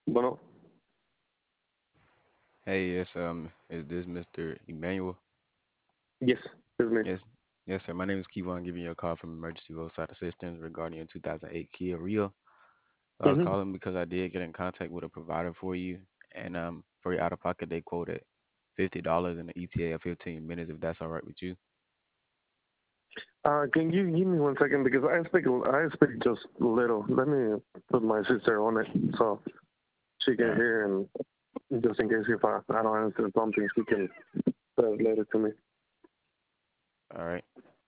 Bueno, Hey, yes, is this Mr. Emmanuel? yes, it's me. Yes, yes, sir. My name is Kevon, giving you a call from Emergency Roadside Assistance regarding your 2008 Kia Rio. So I was Mm-hmm. calling because I did get in contact with a provider for you, and for your out-of-pocket, they quoted $50 and the ETA of 15 minutes, if that's all right with you. Can you give me 1 second because I speak just little. Let me put my sister on it so she All can right, hear and just in case if I don't answer something, she can translate it to me. all right.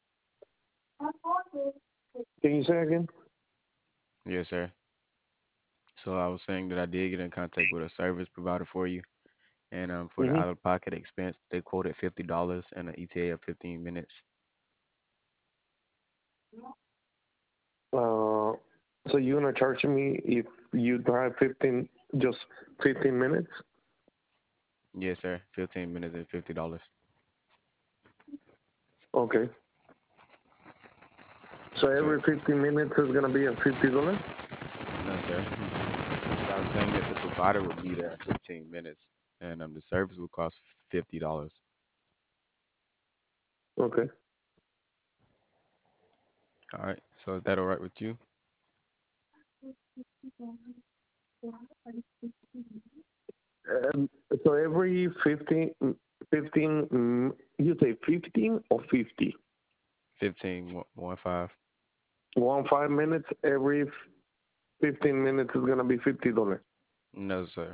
Can you say again? Yes, sir. So I was saying that I did get in contact with a service provider for you, and for the Mm-hmm. out-of-pocket expense, they quoted $50 and an ETA of 15 minutes. Uh, so you're gonna charge me if you drive 15 minutes? Yes, sir. 15 minutes and $50. Okay. So So every 15 minutes is gonna be a $50. no, sir. So I was saying that the provider would be there in 15 minutes, and the service would cost $50. Okay. All right. So is that all right with you? Um, so every 15, you say 15 or 50? 15, 1 5. 5 minutes, every 15 minutes is going to be $50. No, sir.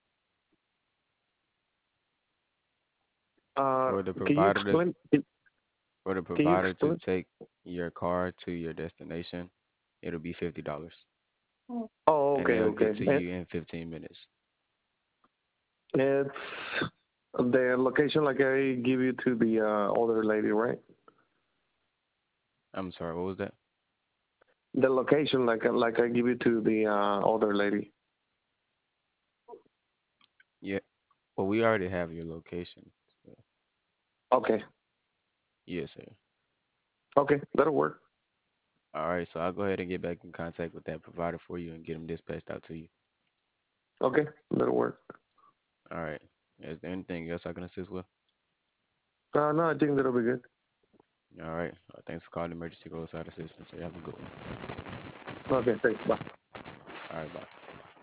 Uh, For the can you provider to explain? for the Can you provider to explain? take your car to your destination, it'll be $50, Oh, and okay, they'll okay. get to you in 15 minutes. It's the location like I give you to the older lady, right? I'm sorry. What was that? The location like I give you to the older lady. Yeah. Well, we already have your location. So, Okay, yes, sir. okay, that'll work. All right. So I'll go ahead and get back in contact with that provider for you and get them dispatched out to you. Okay, that'll work. All right. Is there anything else I can assist with? No, I think that'll be good. All right. Thanks for calling Emergency Roadside Assistance. You have a good one. Okay, thanks. Bye. All right. Bye.